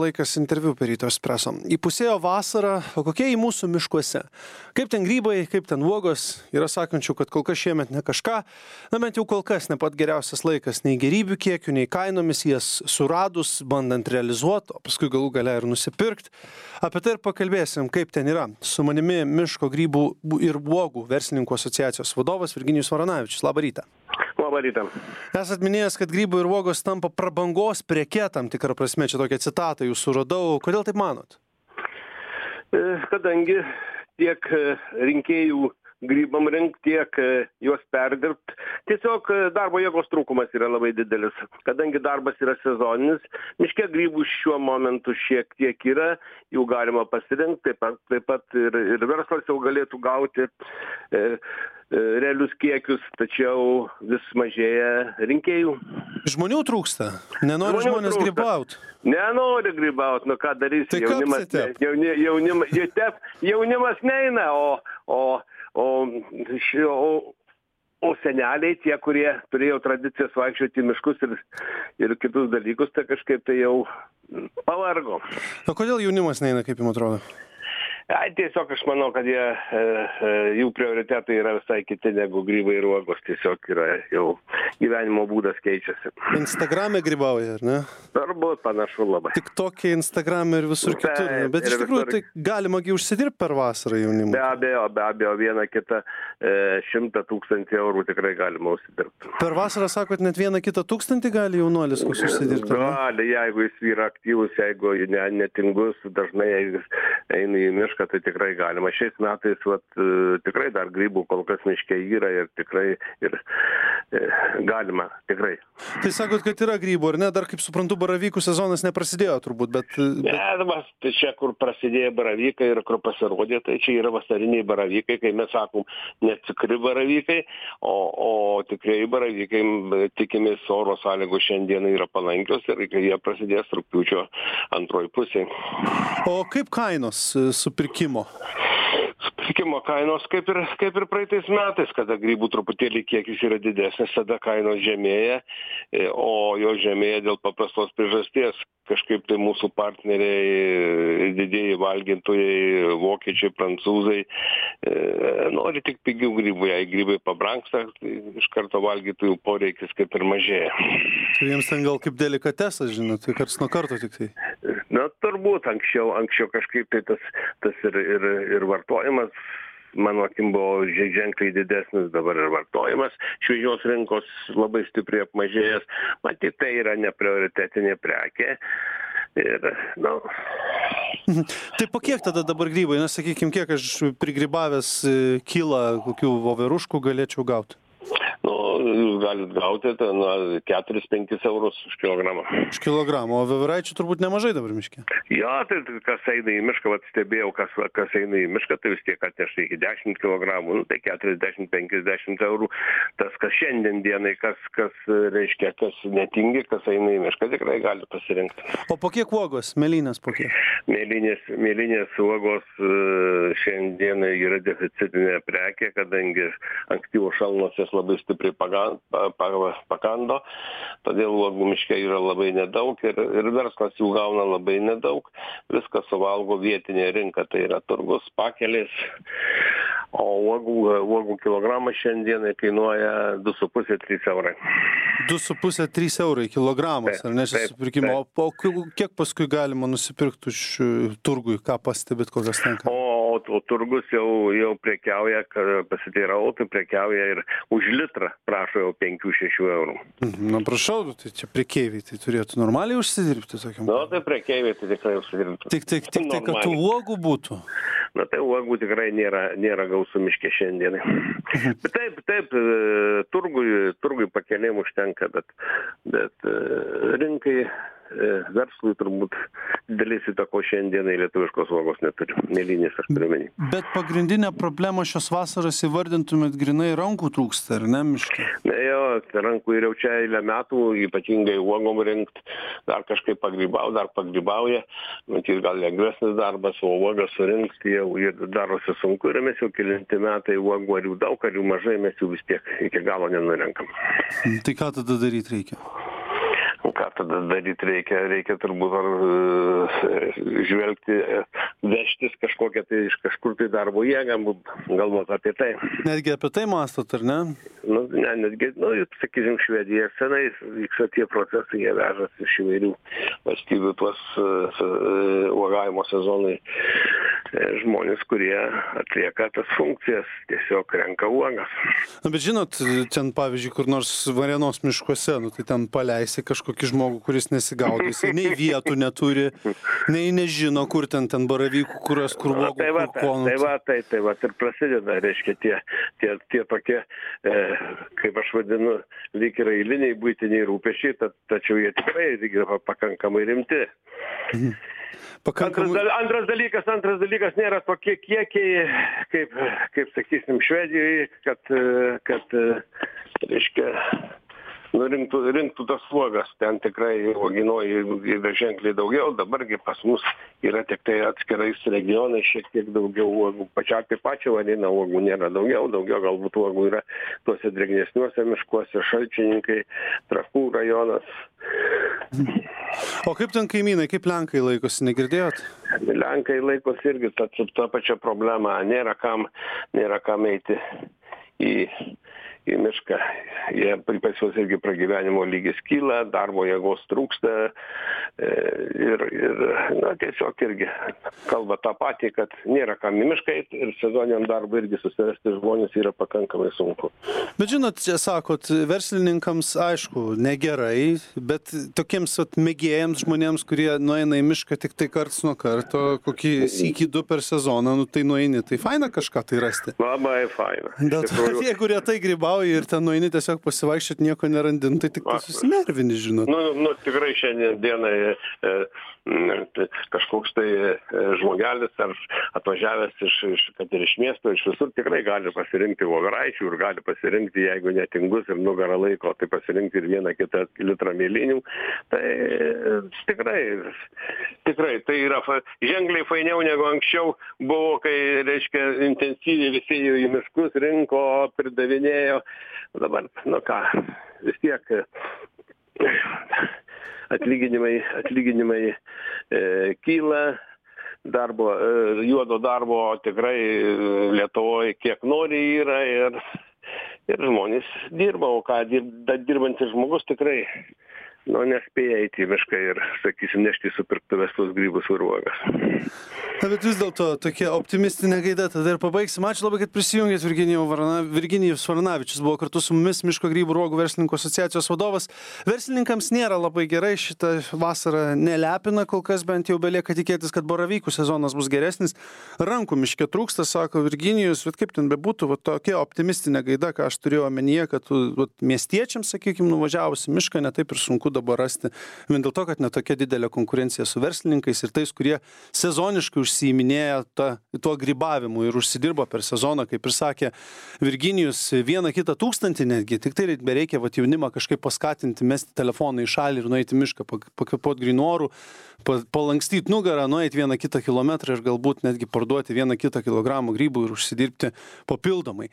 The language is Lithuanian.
Laikas interviu per Ryto Espresso. Įpusėjo vasara, o kokie į mūsų miškuose? Kaip ten grybai, kaip ten uogos? Yra sakančių, kad kol kas šiemet ne kažką, bent jau kol kas ne pat geriausias laikas nei gerybių kiekių, nei kainomis jas suradus, bandant realizuoti, o paskui galų gale ir nusipirkti. Apie tai ir pakalbėsim, kaip ten yra. Su manimi Miško grybų ir uogų verslininkų asociacijos vadovas Virginijus Varanavičius. Labą rytą. Labą rytą. Esat minėjęs, kad grybai ir uogos tampa prabangos preke tam tikrą prasme. Čia tokią citatą jūsų radau. Kodėl taip manot? Kadangi tiek rinkėjų grybam rinkti, tiek juos perdirbt, tiesiog darbo jėgos trūkumas yra labai didelis. Kadangi darbas yra sezoninis, miške grybų šiuo momentu šiek tiek yra, jų galima pasirinkti, taip pat ir verslas jau galėtų gauti realius kiekius, tačiau vis mažėja rinkėjų. Žmonių trūksta? Nenori žmonės grybauti? Nenori grybauti, nu ką darysi, tai jaunimas neina, o seneliai, tie, kurie turėjo tradicijas vaikščioti į miškus ir kitus dalykus, tai kažkaip tai jau pavargo. O kodėl jaunimas neina, kaip jums atrodo? Tiesiog aš manau, kad jų prioritetai yra visai kiti negu grybai ir uogos, tiesiog yra jau gyvenimo būdas keičiasi. Instagrame grybauja, ar ne? Turbūt panašu labai. Tik tokie Instagrame ir visur kitur. Bet iš tikrųjų tai galima užsidirbti per vasarą jaunimui. Be abejo, vieną kitą 100 000 eurų tikrai galima užsidirbti. Per vasarą, sakot, net 1-2 gali jaunuolis užsidirbti? Gali, jeigu jis yra aktyvus, jeigu netingus, dažnai eina į mišką, tai tikrai galima. Šiais metais tikrai dar grybų kol kas miške yra ir tikrai galima, tikrai. Tai sakot, kad yra grybų, ar ne? Dar, kaip suprantu, baravykų sezonas neprasidėjo turbūt, bet... Tai čia, kur prasidėjo baravykai ir kur pasirodė, tai čia yra vasariniai baravykai, kai mes sakom, netikri baravykai, o tikrieji baravykai, tikimės, oro sąlygos šiandieną yra palankios ir jie prasidės rugpjūčio antroji pusė. O kaip kainos supirkimo? Supirkimo kainos kaip ir praeitais metais, kada grybų truputėlį kiekis yra didesnis, tada kainos žemėja, o jo žemėja dėl paprastos priežasties. Kažkaip tai mūsų partneriai, didieji valgintojai, vokiečiai, prancūzai, nori tik pigių grybų. Jei grybai pabrangsta, tai iš karto valgytojų poreikis kaip ir mažėja. Tai jiems ten gal kaip delikatesas, žinot, tai karts nuo karto tik tai. Na, turbūt anksčiau kažkaip tai tas ir vartojimas, mano akim, buvo ženkliai didesnis, dabar ir vartojimas šviežios rinkos labai stipriai apmažėjęs. Matyt, tai yra neprioritetinė prekė. Tai po kiek tada dabar grybai? Na, sakykime, kiek aš prigrybavęs kilą kokių voveruškų galėčiau gauti? Jūs galit gauti 4-5 eurus už kilogramą. Už kilogramą, o veveraičių turbūt nemažai dabar miške? Jo, tai kas eina į mišką, stebėjau, kas eina į mišką, tai vis tiek atneša iki 10 kilogramų, tai 40-50 eurų. Tas, kas šiandien dienai, kas reiškia, kas netingi, kas eina į mišką, tikrai gali pasirinkti. O po kiek uogos? Mėlynės po kiek? Mėlynės uogos šiandien yra deficitinė prekė, kadangi ankstyvos šalnos jas labai stipriai pakando, todėl uogų miške yra labai nedaug ir verslas jų gauna labai nedaug. Viską suvalgo vietinė rinka, tai yra turgus, pakelės, o uogų kilogramas šiandien kainuoja 2,5-3 eurai. 2,5-3 eurai kilogramas, ar ne, supirkimo? O kiek paskui galima nusipirkti už turgui, ką pastebėt, kokias tenka? O turgus jau prekiauja, pasiteirau, tai prekiauja ir už litrą prašo jau 5-6 eurų. Na, prašau, tai čia prekeiviai, tai turėtų normaliai užsidirbti tokiam? Na, tai prekeiviai tai tikrai užsidirbti. Tik kad tų uogų būtų? Na, tai uogų tikrai nėra gausų miške šiandienai. Bet taip, turgui pakelėm užtenka, bet rinkai, verslui turbūt didelis įtakos šiandienai lietuviškos uogos neturi. Mėlynės aš turiu omeny. Bet pagrindinė problema šios vasaros įvardintumėt grinai rankų trūksta, ar ne, miške? Jo, rankų ir jau čia eilę metų, ypatingai uogom rinkt, dar kažkaip pagrybauja. Matyt, gal lengvesnis darbas, o uogas surinkti jau ir darosi sunku. Ir mes jau kelinti metai uogų, ar jų daug, ar jų mažai, mes jų vis tiek iki galo nenurenkam. Tai ką tada daryti reikia? ką tada daryt reikia turbūt ar žvelgti, vežtis kažkokią tai iš kažkur tai darbo jėgą, galvot apie tai. Netgi apie tai mąstot, ar ne? Nu, ne, netgi, sakysim, Švedija senai vyksta tie procesai, jie vežas iš įvairių valstybių tuos uogavimo sezonai žmonės, kurie atlieka tas funkcijas, tiesiog renka uogas. Na, bet žinot, ten pavyzdžiui, kur nors Varėnos miškuose, tai ten paleisi kažkokį žmogų, kuris nesigaudo, jisai nei vietų neturi, nei nežino, kur ten baravykų, kur uogų, kur konų. Tai va, ir prasideda, reiškia, tie tokie, kaip aš vadinu, lyg yra eiliniai buitiniai rūpesčiai, tačiau jie tikrai yra pakankamai rimti. Antras dalykas nėra tokie kiekiai, kaip sakysim, Švedijoje, kad reiškia, rinktų tas uogas. Ten tikrai uoginoji yra ženkliai daugiau, dabargi pas mus yra tik tai atskirais regionais šiek tiek daugiau uogų. Pačią Varėną uogų nėra daugiau galbūt uogų yra tuose drėgnesniuose miškuose, Šalčininkai, Trakų rajonas. O kaip ten kaimynai, kaip lenkai laikosi, negirdėjot? Lenkai laikosi irgi tą pačią problemą, nėra kam eiti į mišką. Pas juos irgi pragyvenimo lygis kyla, darbo jėgos trūksta ir tiesiog irgi kalba tą patį, kad nėra kam į mišką eiti ir sezoniniam darbui irgi susirasti žmonės yra pakankamai sunku. Bet žinot, čia sakot, verslininkams aišku, negerai, bet tokiems mėgėjams žmonėms, kurie nueina į mišką tik tai karts nuo karto, kokį sykį 2 per sezoną, tai nueini, tai faina kažką tai rasti. Labai faina. Bet tie, kurie tai grybauja ir ten nueini tiesiog pasivaikščiot, nieko nerandin, tai tik susinervini, žinot. Tikrai šiandien dienai kažkoks tai žmogelis ar atvažiavęs kad ir iš miesto, iš visur tikrai gali pasirinkti voveraičių ir gali pasirinkti, jeigu netingus ir nugarą laiko, tai pasirinkti ir 1-2 litrą mėlynių. Tai tikrai tai yra ženkliai fainiau negu anksčiau buvo, kai, reiškia, intensyviai visi į miškus rinko, pridavinėjo. Dabar, vis tiek atlyginimai kyla, juodo darbo tikrai Lietuvoje kiek nori yra ir žmonės dirba, o ką dirbantis žmogus tikrai nespėja eiti į mišką ir, sakysim, nešti į supirktuves tuos grybus ir uogas. Bet vis dėlto tokia optimistinė gaida, tada ir pabaigsim. Ačiū labai, kad prisijungėt. Virginijus Varanavičius buvo kartu su mumis, Miško grybų ir uogų verslininkų asociacijos vadovas. Verslininkams nėra labai gerai, šitą vasarą nelepina, kol kas bent jau belieka tikėtis, kad baravykų sezonas bus geresnis. Rankų miške trūksta, sako Virginijus, bet kaip ten bebūtų, tokia optimistinė gaida, ką aš turėjau omenyje, kad miestiečiams, sakykime, nuvažiavus į mišką, netaip ir sunku dabar rasti, vien dėl to, kad netokia didelė konkurencija su verslininkais ir tais, kurie sezoniškai užsiiminėja tuo grybavimu ir užsidirba per sezoną, kaip ir sakė Virginijus, 1-2 tūkstantį netgi, tik tai bereikia jaunimą kažkaip paskatinti, mesti telefoną į šalį ir nueiti mišką, pakvėpuoti grynų orų, palankstyti nugarą, nueiti 1-2 kilometrą ir galbūt netgi parduoti 1-2 kilogramų grybų ir užsidirbti papildomai.